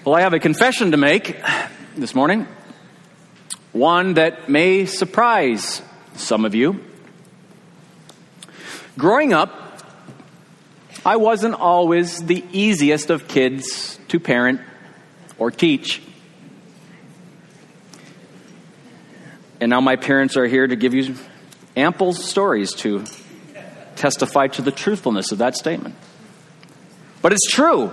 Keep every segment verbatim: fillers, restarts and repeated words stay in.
Well, I have a confession to make this morning, one that may surprise some of you. Growing up, I wasn't always the easiest of kids to parent or teach. And now my parents are here to give you ample stories to testify to the truthfulness of that statement. But it's true.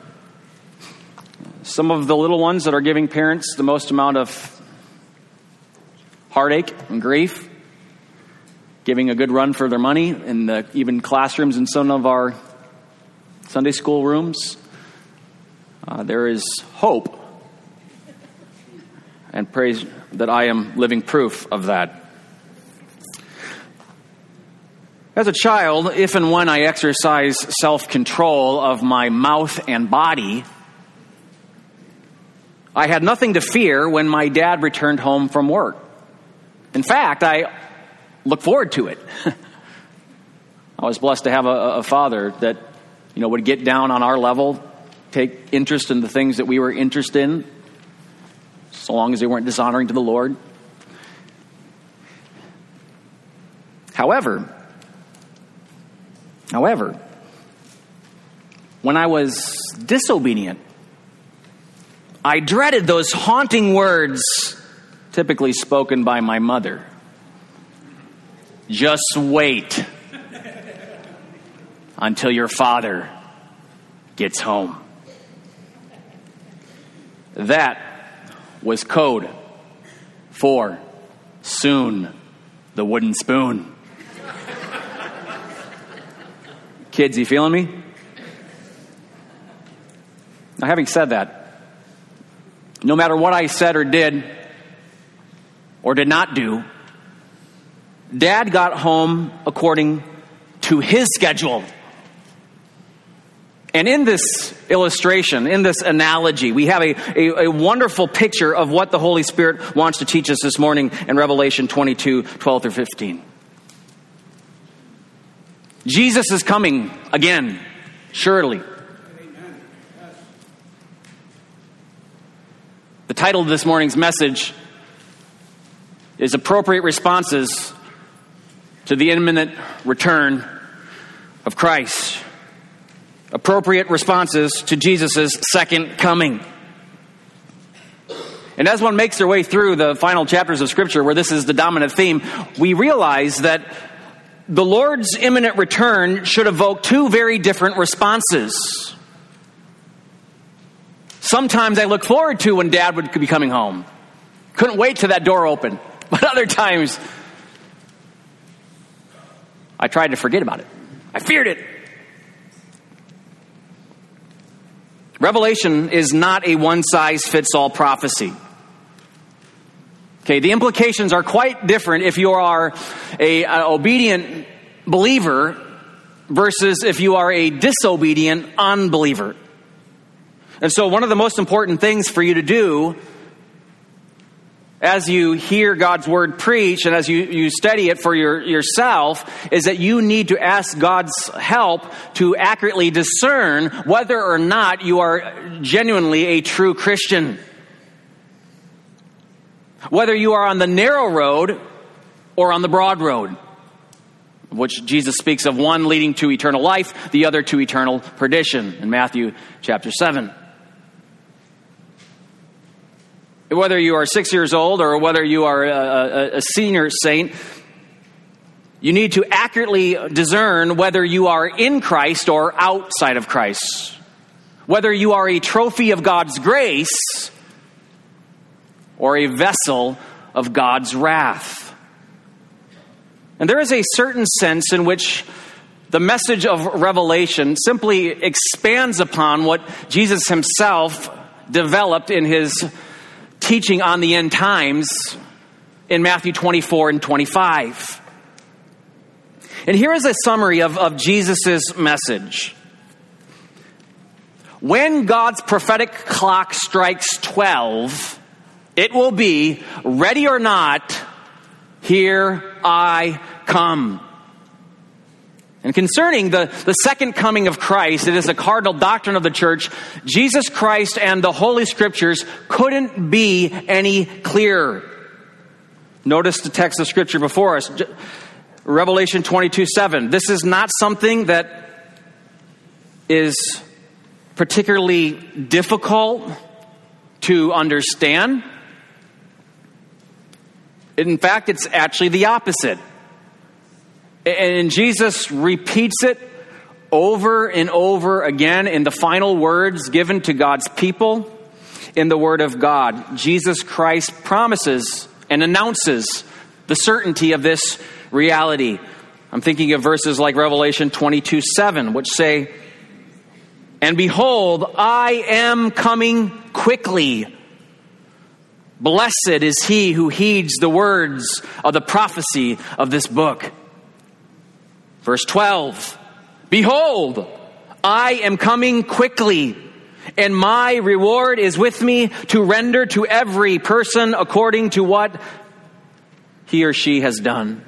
Some of the little ones that are giving parents the most amount of heartache and grief, giving a good run for their money in the even classrooms in some of our Sunday school rooms. Uh, there is hope, and praise that I am living proof of that. As a child, if and when I exercise self-control of my mouth and body, I had nothing to fear when my dad returned home from work. In fact, I look forward to it. I was blessed to have a, a father that, you know, would get down on our level, take interest in the things that we were interested in, so long as they weren't dishonoring to the Lord. However, however, when I was disobedient, I dreaded those haunting words typically spoken by my mother. Just wait until your father gets home. That was code for soon the wooden spoon. Kids, you feeling me? Now, having said that, no matter what I said or did or did not do, Dad got home according to his schedule. And in this illustration, in this analogy, we have a, a, a wonderful picture of what the Holy Spirit wants to teach us this morning in Revelation twenty-two, twelve through fifteen. Jesus is coming again, surely. The title of this morning's message is Appropriate Responses to the Imminent Return of Christ. Appropriate responses to Jesus' second coming. And as one makes their way through the final chapters of Scripture, where this is the dominant theme, we realize that the Lord's imminent return should evoke two very different responses. Sometimes I look forward to when Dad would be coming home. Couldn't wait till that door opened. But other times, I tried to forget about it. I feared it. Revelation is not a one-size-fits-all prophecy. Okay, the implications are quite different if you are a, an obedient believer versus if you are a disobedient unbeliever. And so one of the most important things for you to do as you hear God's word preached and as you, you study it for your, yourself is that you need to ask God's help to accurately discern whether or not you are genuinely a true Christian. Whether you are on the narrow road or on the broad road, which Jesus speaks of, one leading to eternal life, the other to eternal perdition in Matthew chapter seven. Whether you are six years old or whether you are a, a, a senior saint, you need to accurately discern whether you are in Christ or outside of Christ. Whether you are a trophy of God's grace or a vessel of God's wrath. And there is a certain sense in which the message of Revelation simply expands upon what Jesus himself developed in his teaching on the end times in Matthew twenty-four and twenty-five. And here is a summary of, of Jesus' message. When God's prophetic clock strikes twelve, it will be, ready or not, here I come. And concerning the, the second coming of Christ, it is a cardinal doctrine of the church. Jesus Christ and the Holy Scriptures couldn't be any clearer. Notice the text of Scripture before us, Revelation twenty-two seven. This is not something that is particularly difficult to understand. In fact, it's actually the opposite. And Jesus repeats it over and over again in the final words given to God's people in the Word of God. Jesus Christ promises and announces the certainty of this reality. I'm thinking of verses like Revelation twenty-two seven, which say, "And behold, I am coming quickly. Blessed is he who heeds the words of the prophecy of this book." Verse twelve, "Behold, I am coming quickly, and my reward is with me to render to every person according to what he or she has done."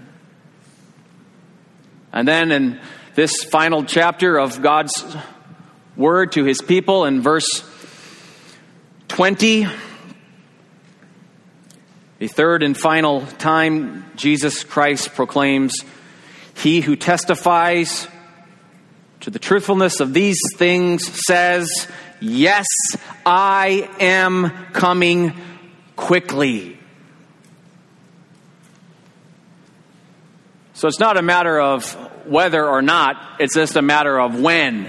And then in this final chapter of God's word to his people, in verse twenty, the third and final time, Jesus Christ proclaims, "He who testifies to the truthfulness of these things says, yes, I am coming quickly." So it's not a matter of whether or not, it's just a matter of when.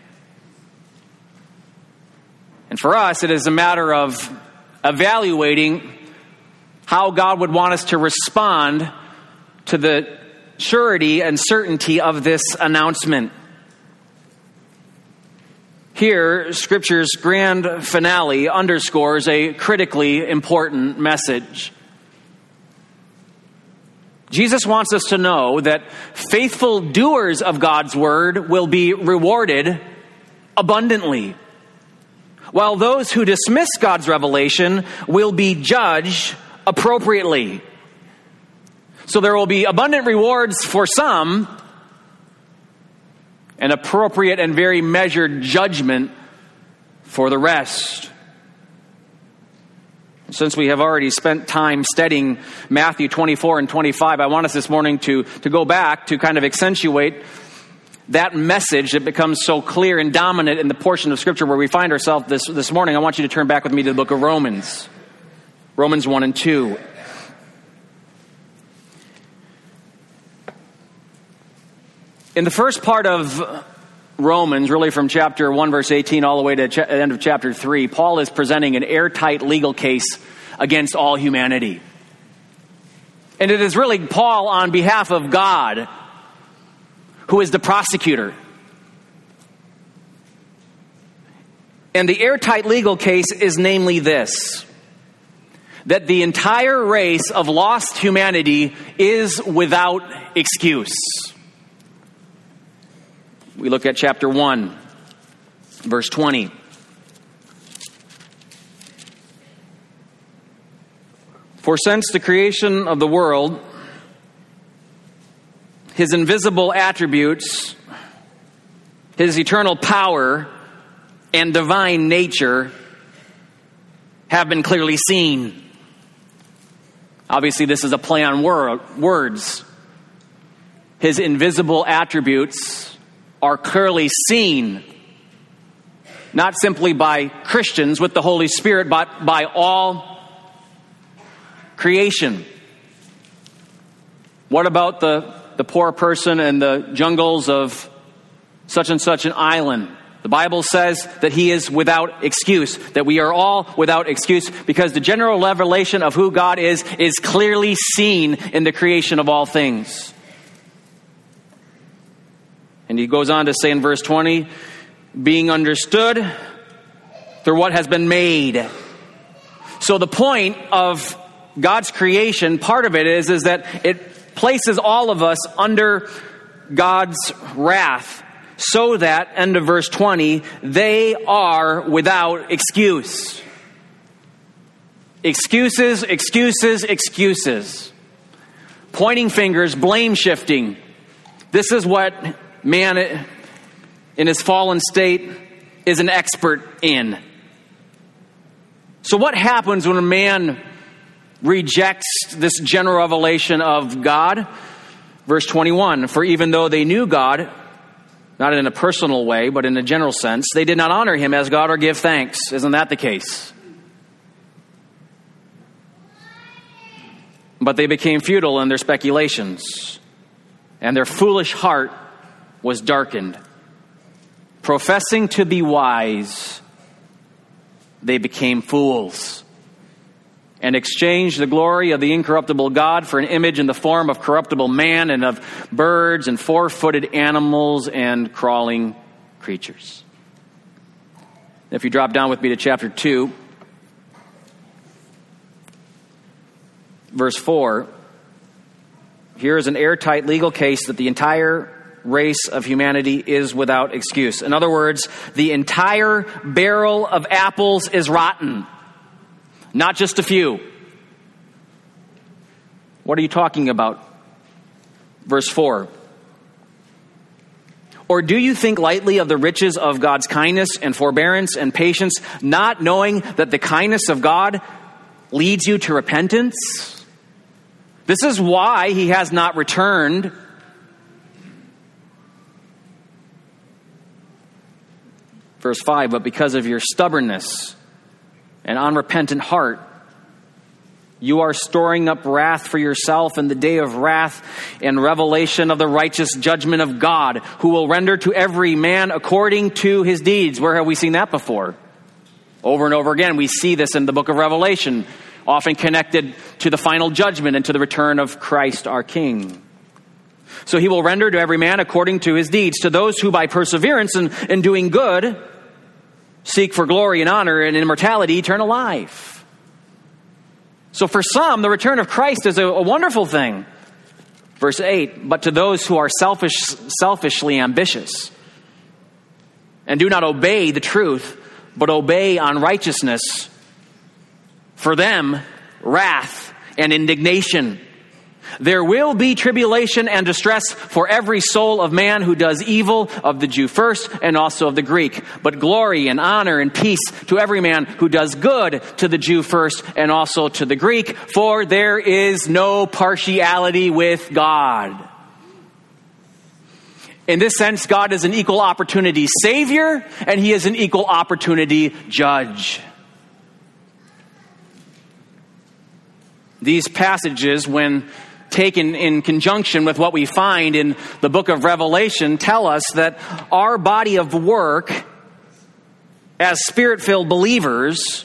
And for us, it is a matter of evaluating how God would want us to respond to the surety and certainty of this announcement. Here, Scripture's grand finale underscores a critically important message. Jesus wants us to know that faithful doers of God's word will be rewarded abundantly, while those who dismiss God's revelation will be judged appropriately. So there will be abundant rewards for some, and appropriate and very measured judgment for the rest. Since we have already spent time studying Matthew twenty-four and twenty-five, I want us this morning to, to go back to kind of accentuate that message that becomes so clear and dominant in the portion of Scripture where we find ourselves this, this morning. I want you to turn back with me to the book of Romans. Romans one and two. In the first part of Romans, really from chapter one, verse eighteen, all the way to the end of chapter three, Paul is presenting an airtight legal case against all humanity. And it is really Paul on behalf of God who is the prosecutor. And the airtight legal case is namely this: that the entire race of lost humanity is without excuse. We look at chapter one, verse twenty. "For since the creation of the world, his invisible attributes, his eternal power, and divine nature have been clearly seen." Obviously, this is a play on wor- words. His invisible attributes are clearly seen, not simply by Christians with the Holy Spirit, but by all creation. What about the, the poor person in the jungles of such and such an island? The Bible says that he is without excuse, that we are all without excuse, because the general revelation of who God is is clearly seen in the creation of all things. And he goes on to say in verse twenty, being understood through what has been made. So the point of God's creation, part of it is, is that it places all of us under God's wrath, so that, end of verse twenty, they are without excuse. Excuses, excuses, excuses. Pointing fingers, blame shifting. This is what man in his fallen state is an expert in. So what happens when a man rejects this general revelation of God? Verse twenty-one, for even though they knew God, not in a personal way, but in a general sense, they did not honor him as God or give thanks. Isn't that the case? But they became futile in their speculations, and their foolish heart was darkened. Professing to be wise, they became fools, and exchanged the glory of the incorruptible God for an image in the form of corruptible man and of birds and four-footed animals and crawling creatures. If you drop down with me to chapter two, verse four, here is an airtight legal case that the entire race of humanity is without excuse. In other words, the entire barrel of apples is rotten, not just a few. What are you talking about? Verse four. Or do you think lightly of the riches of God's kindness and forbearance and patience, not knowing that the kindness of God leads you to repentance? This is why he has not returned. Verse five, but because of your stubbornness and unrepentant heart, you are storing up wrath for yourself in the day of wrath and revelation of the righteous judgment of God, who will render to every man according to his deeds. Where have we seen that before? Over and over again, we see this in the book of Revelation, often connected to the final judgment and to the return of Christ our King. So he will render to every man according to his deeds. To those who by perseverance in, in doing good seek for glory and honor and immortality, eternal life. So for some, the return of Christ is a, a wonderful thing. Verse eight, but to those who are selfish, selfishly ambitious and do not obey the truth, but obey unrighteousness, for them, wrath and indignation. There will be tribulation and distress for every soul of man who does evil, of the Jew first and also of the Greek. But glory and honor and peace to every man who does good, to the Jew first and also to the Greek. For there is no partiality with God. In this sense, God is an equal opportunity Savior, and he is an equal opportunity Judge. These passages, when taken in conjunction with what we find in the book of Revelation, tell us that our body of work as Spirit-filled believers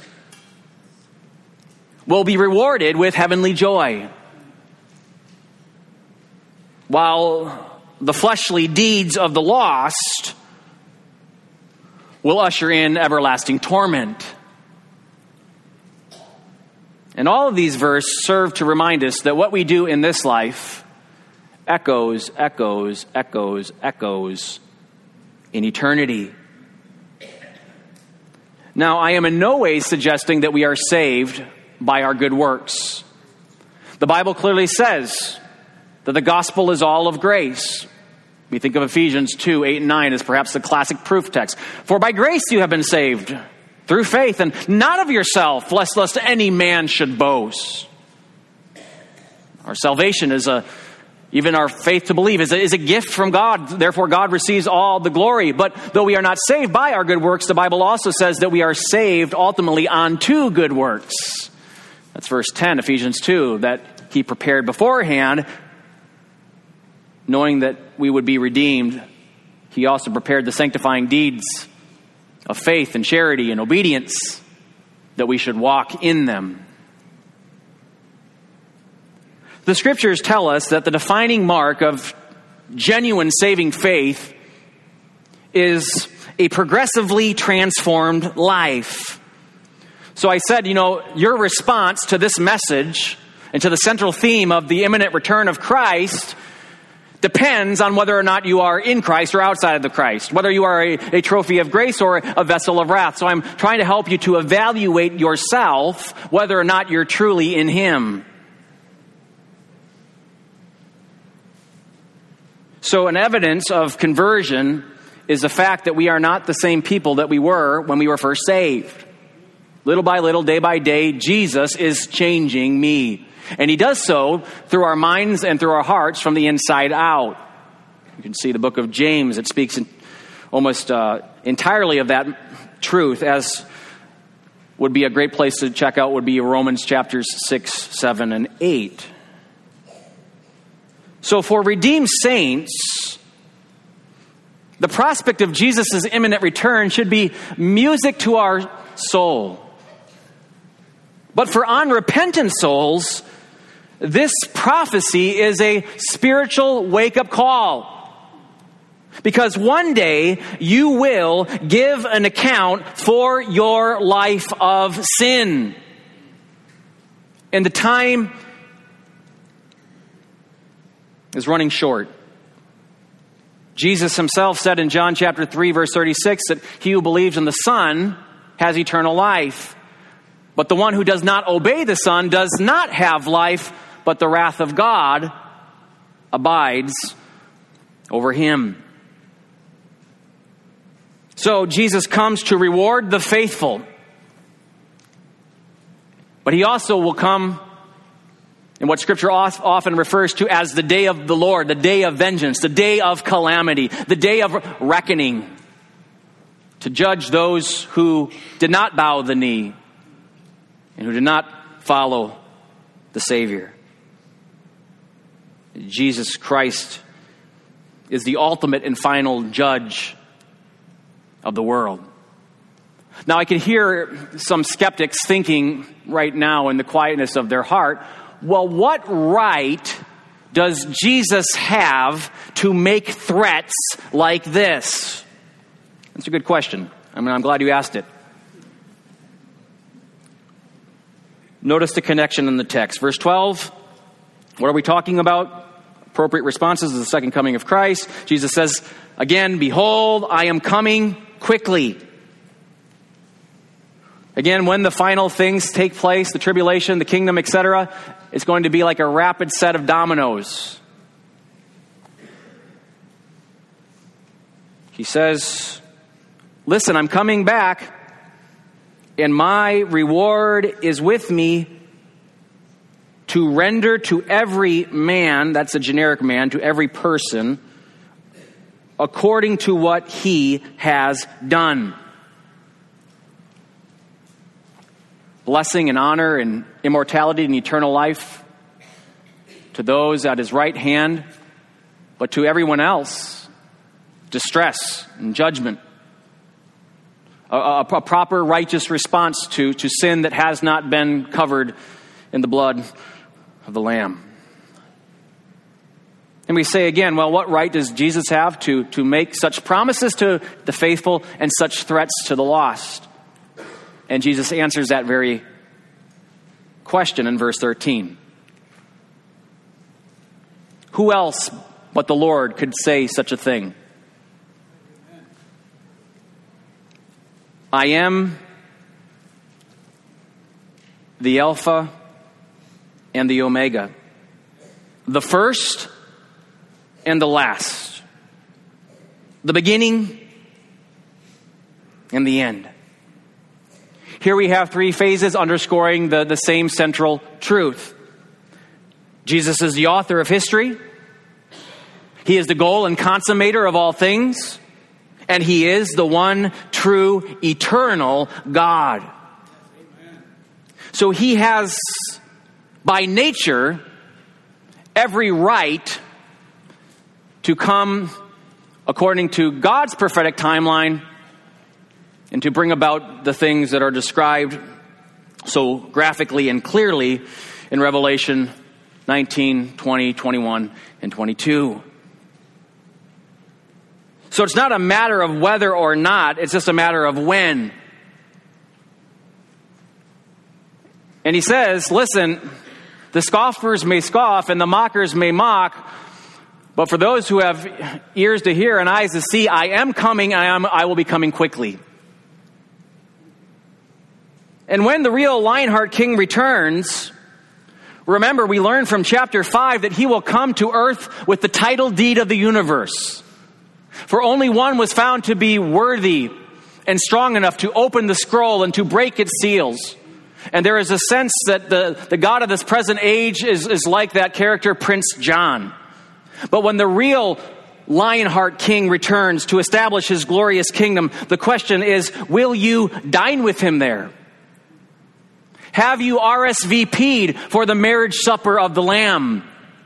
will be rewarded with heavenly joy, while the fleshly deeds of the lost will usher in everlasting torment. And all of these verses serve to remind us that what we do in this life echoes, echoes, echoes, echoes in eternity. Now, I am in no way suggesting that we are saved by our good works. The Bible clearly says that the gospel is all of grace. We think of Ephesians two, eight and nine as perhaps the classic proof text. For by grace you have been saved, through faith, and not of yourself, lest, lest any man should boast. Our salvation is a, even our faith to believe is a, is a gift from God. Therefore, God receives all the glory. But though we are not saved by our good works, the Bible also says that we are saved ultimately unto good works. That's verse ten, Ephesians two, that he prepared beforehand, knowing that we would be redeemed. He also prepared the sanctifying deeds of faith and charity and obedience, that we should walk in them. The scriptures tell us that the defining mark of genuine saving faith is a progressively transformed life. So I said, you know, your response to this message and to the central theme of the imminent return of Christ depends on whether or not you are in Christ or outside of the Christ, whether you are a, a trophy of grace or a vessel of wrath. So I'm trying to help you to evaluate yourself, whether or not you're truly in him. So an evidence of conversion is the fact that we are not the same people that we were when we were first saved. Little by little, day by day, Jesus is changing me. And he does so through our minds and through our hearts from the inside out. You can see the book of James. It speaks in almost uh, entirely of that truth, as would be a great place to check out would be Romans chapters six, seven, and eight. So for redeemed saints, the prospect of Jesus' imminent return should be music to our soul. But for unrepentant souls, this prophecy is a spiritual wake-up call. Because one day you will give an account for your life of sin. And the time is running short. Jesus himself said in John chapter three, verse thirty-six, that he who believes in the Son has eternal life. But the one who does not obey the Son does not have life, but the wrath of God abides over him. So Jesus comes to reward the faithful. But he also will come in what Scripture often refers to as the day of the Lord, the day of vengeance, the day of calamity, the day of reckoning, to judge those who did not bow the knee and who did not follow the Savior. Jesus Christ is the ultimate and final judge of the world. Now, I can hear some skeptics thinking right now in the quietness of their heart, well, what right does Jesus have to make threats like this? That's a good question. I mean, I'm glad you asked it. Notice the connection in the text. Verse twelve, what are we talking about? Appropriate responses to the second coming of Christ. Jesus says, again, behold, I am coming quickly. Again, when the final things take place, the tribulation, the kingdom, et cetera, it's going to be like a rapid set of dominoes. He says, listen, I'm coming back, and my reward is with me to render to every man, that's a generic man, to every person, according to what he has done. Blessing and honor and immortality and eternal life to those at his right hand, but to everyone else, distress and judgment. A, a, a proper righteous response to, to sin that has not been covered in the blood of the Lamb. And we say again, well, what right does Jesus have to, to make such promises to the faithful and such threats to the lost? And Jesus answers that very question in verse thirteen. Who else but the Lord could say such a thing? I am the Alpha and the Omega, the first and the last, the beginning and the end. Here we have three phases underscoring the, the same central truth. Jesus is the author of history. He is the goal and consummator of all things. And he is the one true, eternal God. Amen. So he has, by nature, every right to come according to God's prophetic timeline and to bring about the things that are described so graphically and clearly in Revelation nineteen, twenty, twenty-one, and twenty-two. So it's not a matter of whether or not, it's just a matter of when. And he says, listen, the scoffers may scoff and the mockers may mock, but for those who have ears to hear and eyes to see, I am coming, I am, I will be coming quickly. And when the real Lionheart King returns, Remember, we learned from chapter five that he will come to earth with the title deed of the universe. For only one was found to be worthy and strong enough to open the scroll and to break its seals. And there is a sense that the, the God of this present age is, is like that character, Prince John. But when the real Lionheart King returns to establish his glorious kingdom, the question is, will you dine with him there? Have you R S V P'd for the marriage supper of the Lamb?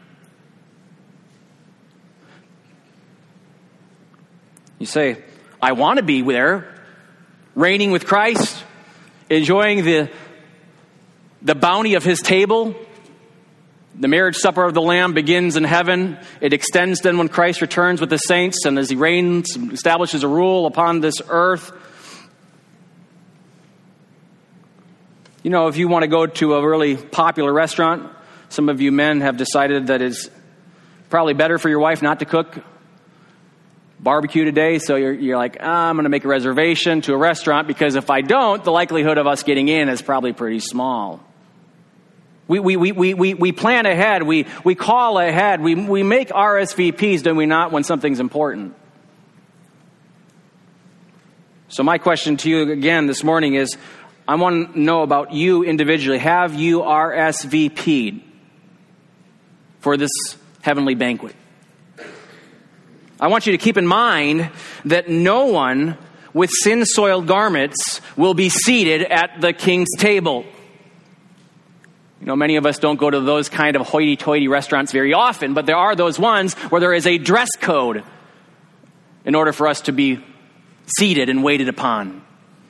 You say, I want to be there, reigning with Christ, enjoying the, the bounty of his table. The marriage supper of the Lamb begins in heaven. It extends then when Christ returns with the saints and as he reigns, establishes a rule upon this earth. You know, if you want to go to a really popular restaurant, some of you men have decided that it's probably better for your wife not to cook barbecue today. So you're, you're like, ah, I'm going to make a reservation to a restaurant because if I don't, the likelihood of us getting in is probably pretty small. We we we we we, we plan ahead. We we call ahead. We we make R S V Ps, do we not, when something's important? So my question to you again this morning is, I want to know about you individually. Have you R S V P'd for this heavenly banquet? I want you to keep in mind that no one with sin-soiled garments will be seated at the king's table. You know, many of us don't go to those kind of hoity-toity restaurants very often, but there are those ones where there is a dress code in order for us to be seated and waited upon.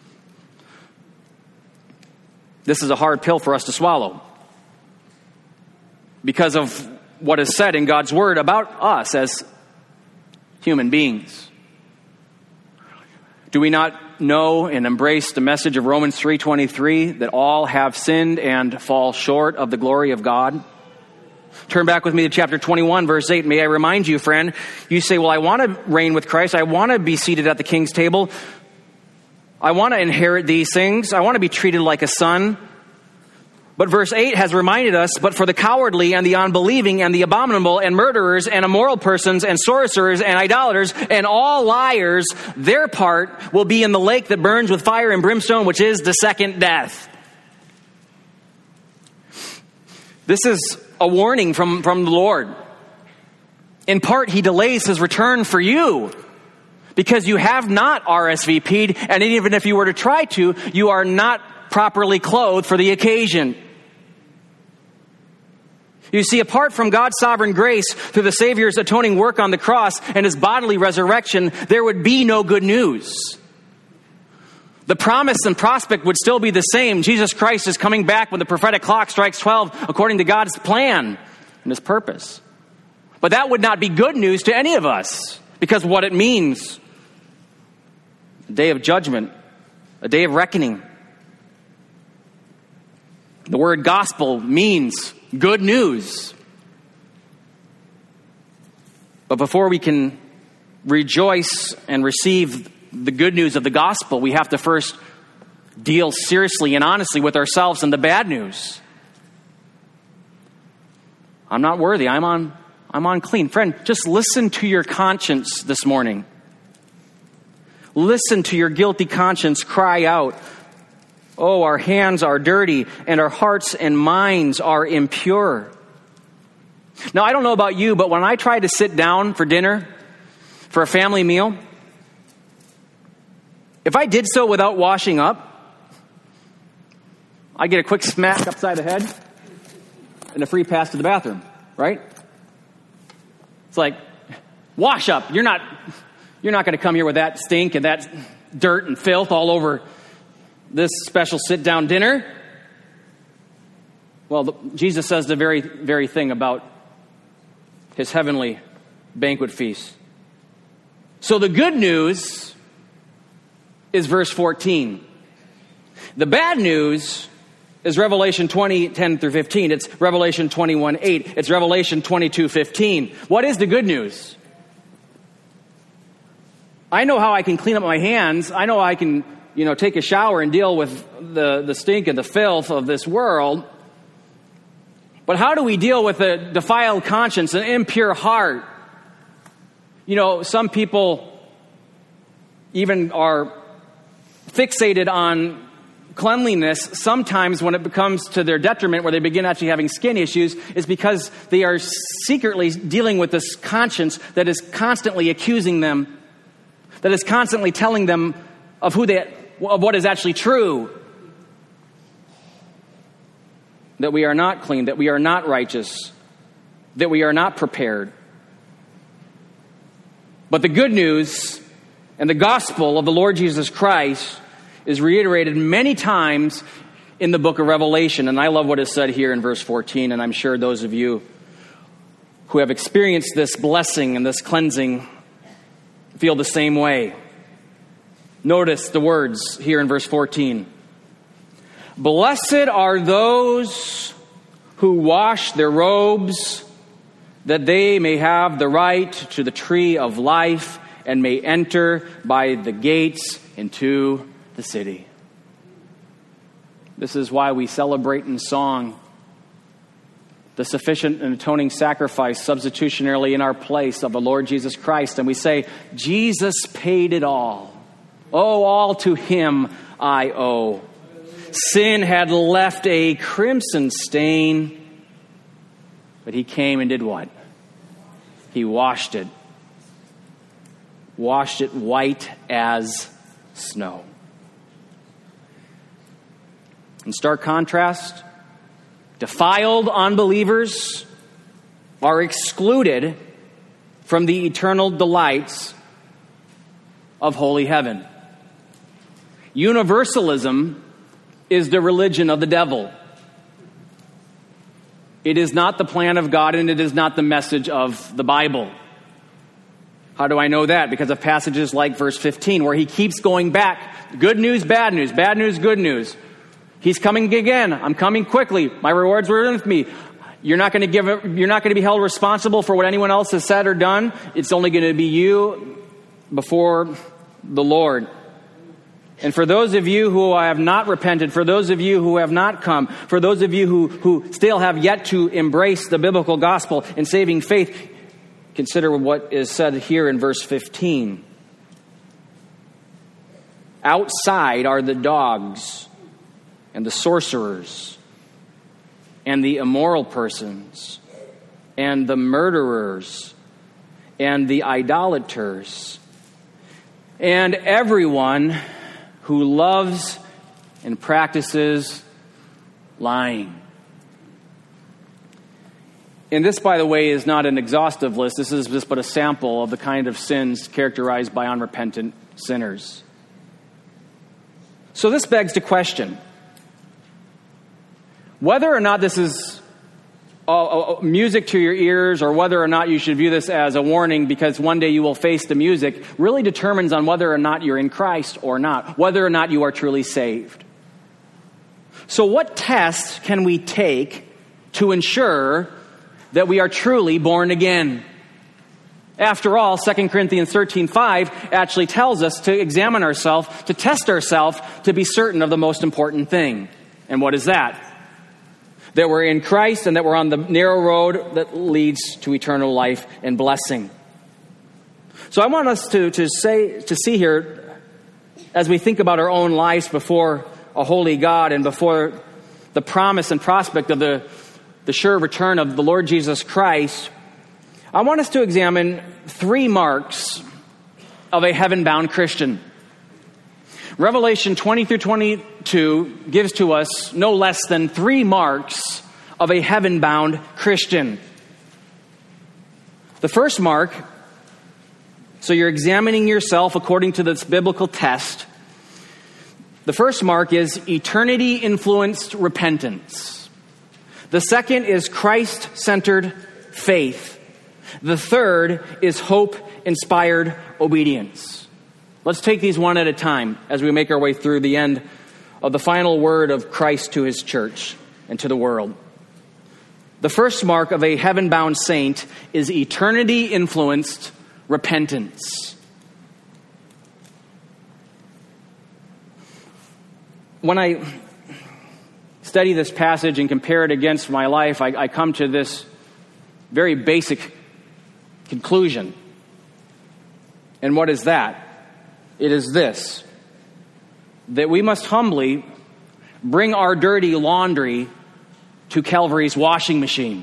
This is a hard pill for us to swallow because of what is said in God's word about us as human beings. Do we not know and embrace the message of Romans three twenty-three that all have sinned and fall short of the glory of God? Turn back with me to chapter twenty-one, verse eight. May I remind you, friend, you say, well, I want to reign with Christ. I want to be seated at the king's table. I want to inherit these things. I want to be treated like a son. But verse eight has reminded us, but for the cowardly and the unbelieving and the abominable and murderers and immoral persons and sorcerers and idolaters and all liars, their part will be in the lake that burns with fire and brimstone, which is the second death. This is a warning from, from the Lord. In part, he delays his return for you because you have not R S V P'd, and even if you were to try to, you are not properly clothed for the occasion. You see, apart from God's sovereign grace through the Savior's atoning work on the cross and his bodily resurrection, there would be no good news. The promise and prospect would still be the same. Jesus Christ is coming back when the prophetic clock strikes twelve according to God's plan and his purpose. But that would not be good news to any of us because of what it means. A day of judgment, a day of reckoning. The word gospel means good news. But before we can rejoice and receive the good news of the gospel, we have to first deal seriously and honestly with ourselves and the bad news. I'm not worthy. I'm on, I'm unclean. Friend, just listen to your conscience this morning. Listen to your guilty conscience cry out, oh, our hands are dirty and our hearts and minds are impure. Now, I don't know about you, but when I try to sit down for dinner, for a family meal, if I did so without washing up, I get a quick smack upside the head and a free pass to the bathroom, right? It's like, wash up. You're not, you're not going to come here with that stink and that dirt and filth all over this special sit-down dinner. Well, the, Jesus says the very, very thing about his heavenly banquet feast. So the good news is verse fourteen. The bad news is Revelation twenty, ten through fifteen. It's Revelation twenty-one, eight. It's Revelation twenty-two, fifteen. What is the good news? I know how I can clean up my hands. I know I can, you know, take a shower and deal with the, the stink and the filth of this world. But how do we deal with a defiled conscience, an impure heart? You know, some people even are fixated on cleanliness. Sometimes when it comes to their detriment, where they begin actually having skin issues, is because they are secretly dealing with this conscience that is constantly accusing them, that is constantly telling them of who they, of what is actually true. That we are not clean, that we are not righteous, that we are not prepared. But the good news and the gospel of the Lord Jesus Christ is reiterated many times in the book of Revelation. And I love what is said here in verse fourteen, and I'm sure those of you who have experienced this blessing and this cleansing feel the same way. Notice the words here in verse fourteen. Blessed are those who wash their robes, that they may have the right to the tree of life and may enter by the gates into the city. This is why we celebrate in song the sufficient and atoning sacrifice substitutionarily in our place of the Lord Jesus Christ. And we say, Jesus paid it all. Oh, all to him I owe. Sin had left a crimson stain, but he came and did what? He washed it. Washed it white as snow. In stark contrast, defiled unbelievers are excluded from the eternal delights of holy heaven. Universalism is the religion of the devil. It is not the plan of God, and it is not the message of the Bible. How do I know that? Because of passages like verse fifteen, where he keeps going back. Good news, bad news, bad news, good news. He's coming again. I'm coming quickly. My rewards were with me. You're not going to give. You're not going to be held responsible for what anyone else has said or done. It's only going to be you before the Lord. And for those of you who have not repented, for those of you who have not come, for those of you who, who still have yet to embrace the biblical gospel and saving faith, consider what is said here in verse fifteen. Outside are the dogs and the sorcerers and the immoral persons and the murderers and the idolaters and everyone who loves and practices lying. And this, by the way, is not an exhaustive list. This is just but a sample of the kind of sins characterized by unrepentant sinners. So this begs the question, whether or not this is uh, uh, music to your ears, or whether or not you should view this as a warning because one day you will face the music, really determines on whether or not you're in Christ or not, whether or not you are truly saved. So what tests can we take to ensure that we are truly born again? After all, Second Corinthians thirteen five actually tells us to examine ourselves, to test ourselves, to be certain of the most important thing. And what is that? That we're in Christ and that we're on the narrow road that leads to eternal life and blessing. So I want us to, to say, to see here, as we think about our own lives before a holy God and before the promise and prospect of the, the sure return of the Lord Jesus Christ, I want us to examine three marks of a heaven-bound Christian. Revelation twenty through twenty-two gives to us no less than three marks of a heaven-bound Christian. The first mark, so you're examining yourself according to this biblical test. The first mark is eternity-influenced repentance. The second is Christ-centered faith. The third is hope-inspired obedience. Let's take these one at a time as we make our way through the end of the final word of Christ to his church and to the world. The first mark of a heaven-bound saint is eternity-influenced repentance. When I study this passage and compare it against my life, I, I come to this very basic conclusion. And what is that? It is this: that we must humbly bring our dirty laundry to Calvary's washing machine.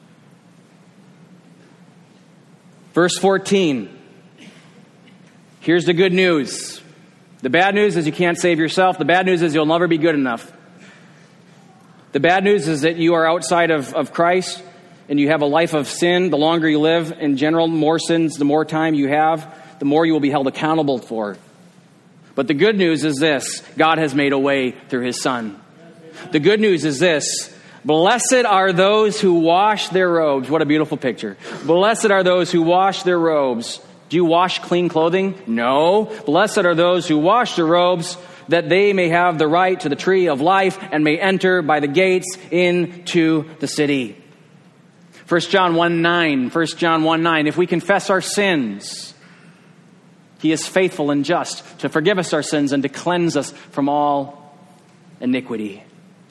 Verse fourteen. Here's the good news. The bad news is you can't save yourself. The bad news is you'll never be good enough. The bad news is that you are outside of, of Christ and you have a life of sin. The longer you live, in general, more sins, the more time you have, the more you will be held accountable for. But the good news is this: God has made a way through his Son. The good news is this: blessed are those who wash their robes. What a beautiful picture. Blessed are those who wash their robes. Do you wash clean clothing? No. Blessed are those who wash their robes, that they may have the right to the tree of life and may enter by the gates into the city. First John one nine. First John one nine. If we confess our sins, he is faithful and just to forgive us our sins and to cleanse us from all iniquity.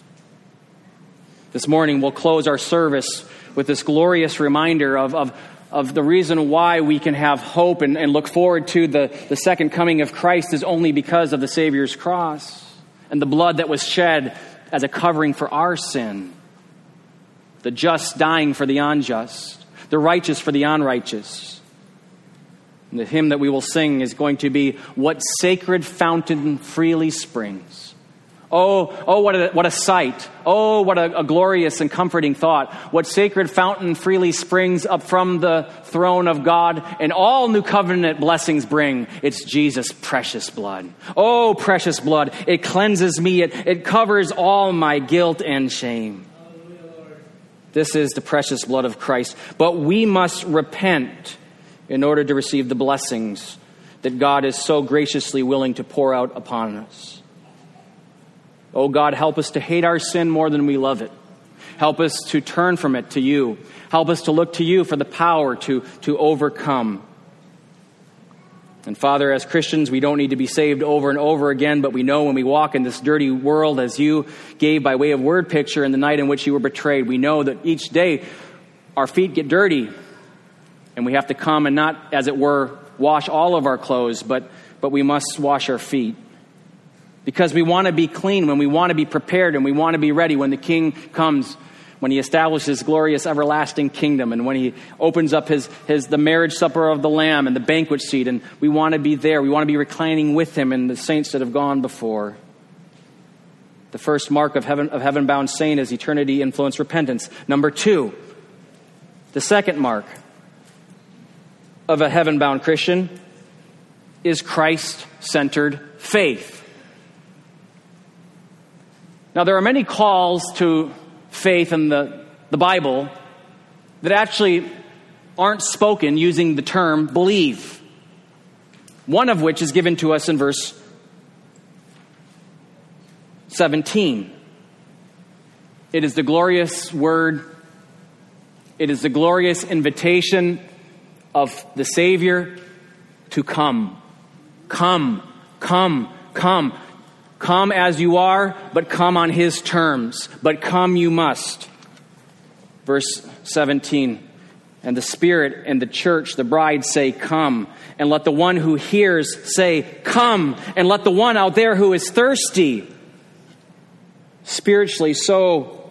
This morning we'll close our service with this glorious reminder of, of, of the reason why we can have hope and, and look forward to the, the second coming of Christ is only because of the Savior's cross and the blood that was shed as a covering for our sin. The just dying for the unjust, the righteous for the unrighteous. And the hymn that we will sing is going to be, "What sacred fountain freely springs." Oh, oh, what a, what a sight. Oh, what a, a glorious and comforting thought. What sacred fountain freely springs up from the throne of God, and all new covenant blessings bring. It's Jesus' precious blood. Oh, precious blood. It cleanses me. It, it covers all my guilt and shame. This is the precious blood of Christ. But we must repent in order to receive the blessings that God is so graciously willing to pour out upon us. Oh God, help us to hate our sin more than we love it. Help us to turn from it to you. Help us to look to you for the power to, to overcome. And Father, as Christians, we don't need to be saved over and over again, but we know when we walk in this dirty world, as you gave by way of word picture in the night in which you were betrayed, we know that each day our feet get dirty and we have to come and not, as it were, wash all of our clothes, but, but we must wash our feet. Because we want to be clean, when we want to be prepared, and we want to be ready when the King comes, when he establishes his glorious everlasting kingdom, and when he opens up his, his the marriage supper of the Lamb and the banquet seat, and we want to be there. We want to be reclining with him and the saints that have gone before. The first mark of heaven of heaven-bound saint is eternity-influenced repentance. Number two, the second mark of a heaven-bound Christian is Christ-centered faith. Now, there are many calls to faith in the, the Bible that actually aren't spoken using the term believe. One of which is given to us in verse seventeen. It is the glorious word. It is the glorious invitation of the Savior to come. Come, come, come. Come as you are, but come on his terms. But come you must. Verse seventeen. And the Spirit and the church, the bride, say, come. And let the one who hears say, come. And let the one out there who is thirsty, spiritually so,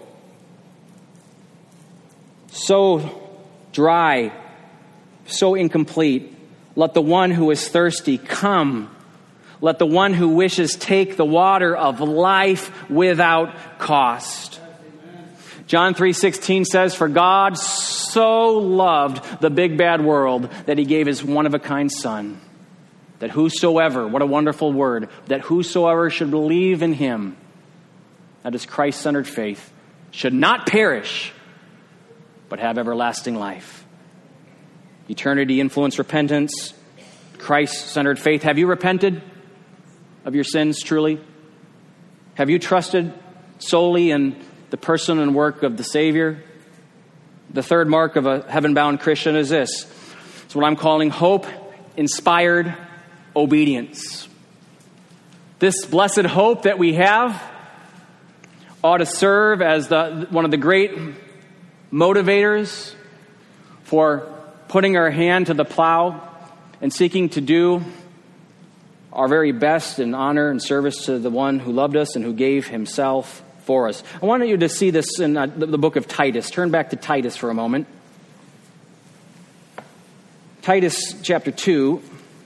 so dry, so incomplete, let the one who is thirsty come. Let the one who wishes take the water of life without cost. John three sixteen says, for God so loved the big bad world that he gave his one-of-a-kind Son, that whosoever, what a wonderful word, that whosoever should believe in him, that is Christ-centered faith, should not perish, but have everlasting life. Eternity-influenced repentance, Christ-centered faith. Have you repented of your sins truly? Have you trusted solely in the person and work of the Savior? The third mark of a heaven-bound Christian is this. It's what I'm calling hope-inspired obedience. This blessed hope that we have ought to serve as the one of the great motivators for putting our hand to the plow and seeking to do our very best in honor and service to the one who loved us and who gave himself for us. I wanted you to see this in uh, the, the book of Titus. Turn back to Titus for a moment. Titus chapter two.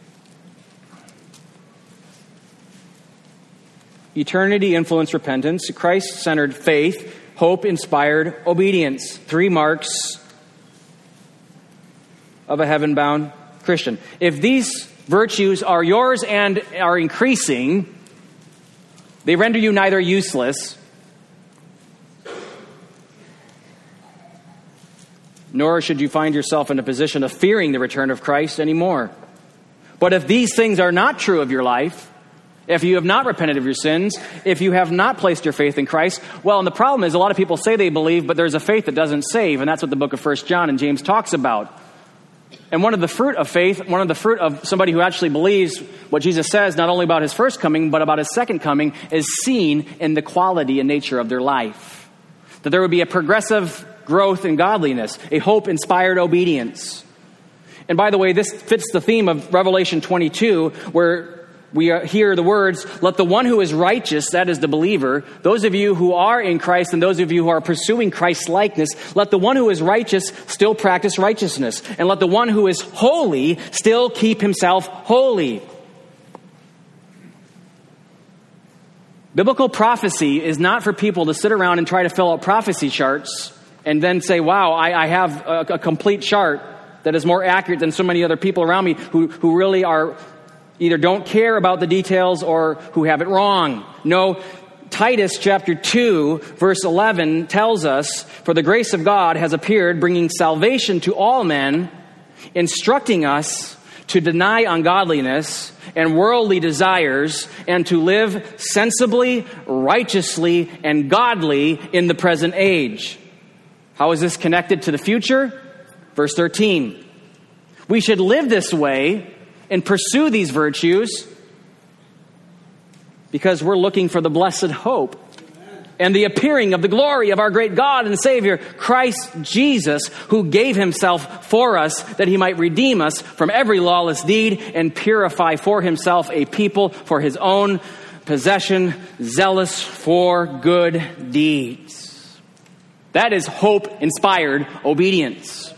Eternity influenced repentance, Christ-centered faith, hope-inspired obedience. Three marks of a heaven-bound Christian. If these virtues are yours and are increasing, they render you neither useless nor should you find yourself in a position of fearing the return of Christ anymore. But if these things are not true of your life, if you have not repented of your sins, if you have not placed your faith in Christ, well, and the problem is a lot of people say they believe, but there's a faith that doesn't save, and that's what the book of First John and James talks about. And one of the fruit of faith, one of the fruit of somebody who actually believes what Jesus says, not only about his first coming, but about his second coming, is seen in the quality and nature of their life. That there would be a progressive growth in godliness, a hope-inspired obedience. And by the way, this fits the theme of Revelation twenty-two, where we hear the words, let the one who is righteous, that is the believer, those of you who are in Christ and those of you who are pursuing Christ's likeness, let the one who is righteous still practice righteousness. And let the one who is holy still keep himself holy. Biblical prophecy is not for people to sit around and try to fill out prophecy charts and then say, wow, I, I have a, a complete chart that is more accurate than so many other people around me who, who really are either don't care about the details or who have it wrong. No, Titus chapter two, verse eleven tells us, for the grace of God has appeared, bringing salvation to all men, instructing us to deny ungodliness and worldly desires and to live sensibly, righteously, and godly in the present age. How is this connected to the future? Verse thirteen. We should live this way and pursue these virtues because we're looking for the blessed hope and the appearing of the glory of our great God and Savior, Christ Jesus, who gave himself for us that he might redeem us from every lawless deed and purify for himself a people for his own possession, zealous for good deeds. That is hope-inspired obedience.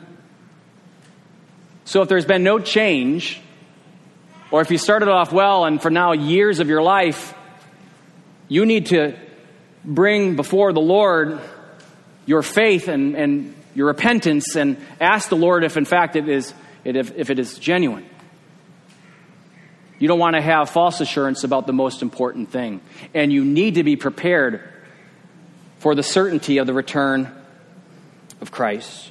So if there's been no change, or if you started off well and for now years of your life, you need to bring before the Lord your faith and, and your repentance and ask the Lord if in fact it is if, if it is genuine. You don't want to have false assurance about the most important thing. And you need to be prepared for the certainty of the return of Christ.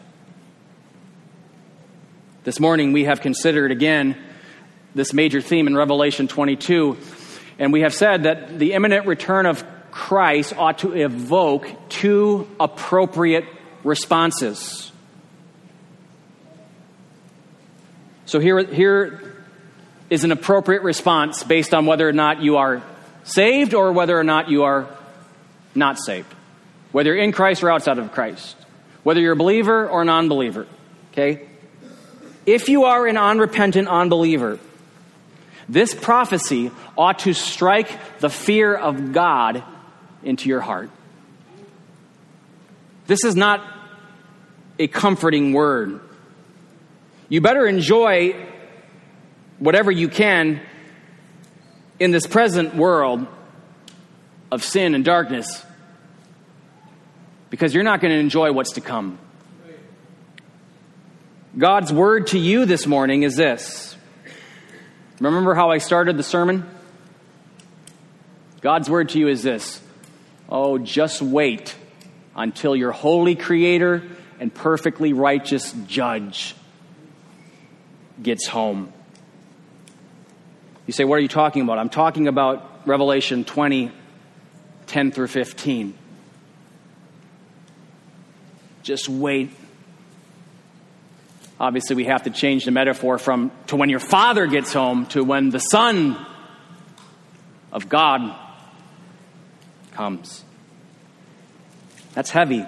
This morning we have considered again this major theme in Revelation twenty-two, and we have said that the imminent return of Christ ought to evoke two appropriate responses. So here, here is an appropriate response based on whether or not you are saved or whether or not you are not saved. Whether you're in Christ or outside of Christ. Whether you're a believer or a non-believer. Okay? If you are an unrepentant unbeliever, this prophecy ought to strike the fear of God into your heart. This is not a comforting word. You better enjoy whatever you can in this present world of sin and darkness, because you're not going to enjoy what's to come. God's word to you this morning is this. Remember how I started the sermon? God's word to you is this. Oh, just wait until your holy creator and perfectly righteous judge gets home. You say, what are you talking about? I'm talking about Revelation twenty, ten through fifteen. Just wait. Obviously, we have to change the metaphor from to when your Father gets home to when the Son of God comes. That's heavy.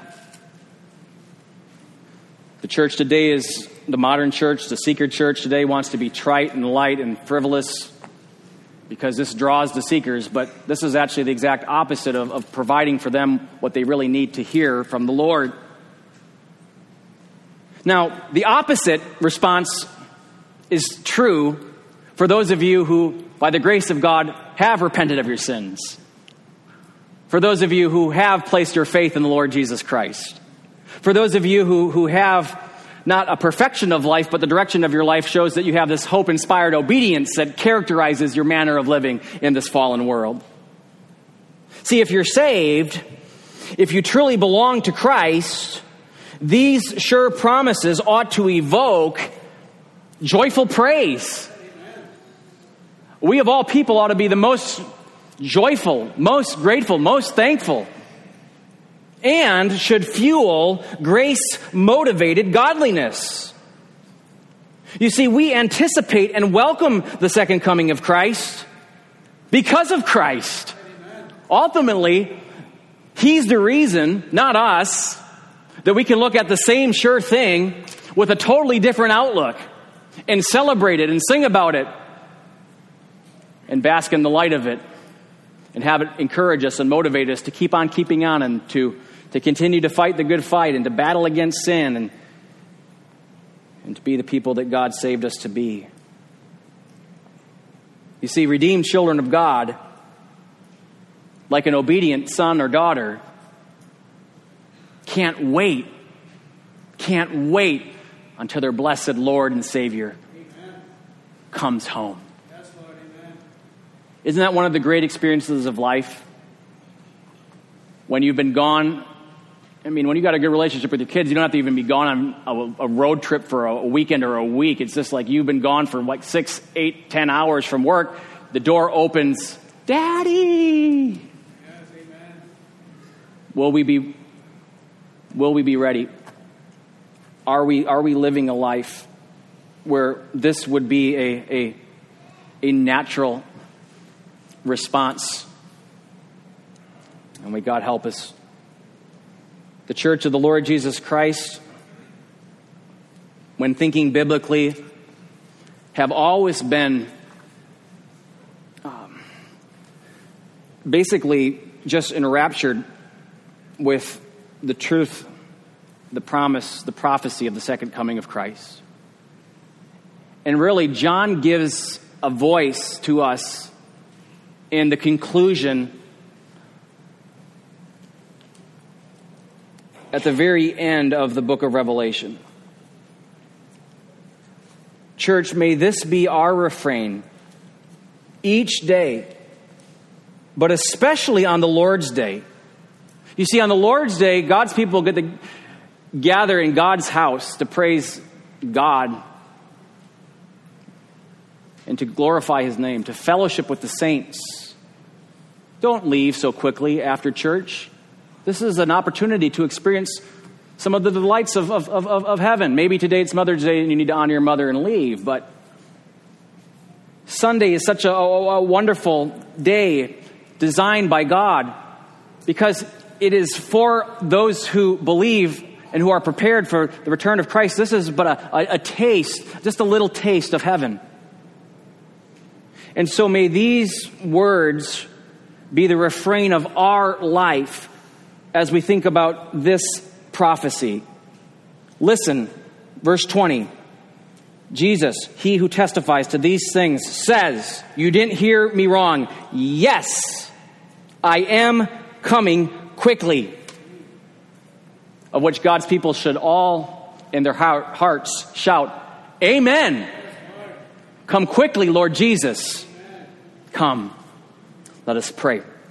The church today is, the modern church, the seeker church today wants to be trite and light and frivolous because this draws the seekers, but this is actually the exact opposite of, of providing for them what they really need to hear from the Lord. Now, the opposite response is true for those of you who, by the grace of God, have repented of your sins. For those of you who have placed your faith in the Lord Jesus Christ. For those of you who, who have not a perfection of life, but the direction of your life shows that you have this hope-inspired obedience that characterizes your manner of living in this fallen world. See, if you're saved, if you truly belong to Christ, these sure promises ought to evoke joyful praise. We of all people ought to be the most joyful, most grateful, most thankful, and should fuel grace-motivated godliness. You see, we anticipate and welcome the second coming of Christ because of Christ. Ultimately, He's the reason, not us, that we can look at the same sure thing with a totally different outlook and celebrate it and sing about it and bask in the light of it and have it encourage us and motivate us to keep on keeping on and to to continue to fight the good fight and to battle against sin and, and to be the people that God saved us to be. You see, redeemed children of God, like an obedient son or daughter, can't wait, can't wait until their blessed Lord and Savior Amen. Comes home. Yes, Lord, amen. Isn't that one of the great experiences of life? When you've been gone, I mean, when you got a good relationship with your kids, you don't have to even be gone on a, a road trip for a, a weekend or a week. It's just like you've been gone for like six, eight, ten hours from work. The door opens, Daddy! Yes, amen. Will we be, will we be ready? Are we, are we living a life where this would be a, a, a natural response? And may God help us. The Church of the Lord Jesus Christ, when thinking biblically, have always been um, basically just enraptured with the truth, the promise, the prophecy of the second coming of Christ. And really, John gives a voice to us in the conclusion at the very end of the book of Revelation. Church, may this be our refrain each day, but especially on the Lord's Day. You see, on the Lord's Day, God's people get to gather in God's house to praise God and to glorify His name, to fellowship with the saints. Don't leave so quickly after church. This is an opportunity to experience some of the delights of, of, of, of heaven. Maybe today it's Mother's Day and you need to honor your mother and leave, but Sunday is such a, a, a wonderful day designed by God because it is for those who believe and who are prepared for the return of Christ. This is but a, a, a taste, just a little taste of heaven. And so may these words be the refrain of our life as we think about this prophecy. Listen, verse twenty. Jesus, He who testifies to these things, says, you didn't hear me wrong. Yes, I am coming quickly. Of which God's people should all in their hearts shout, Amen. Come quickly, Lord Jesus. Come. Let us pray.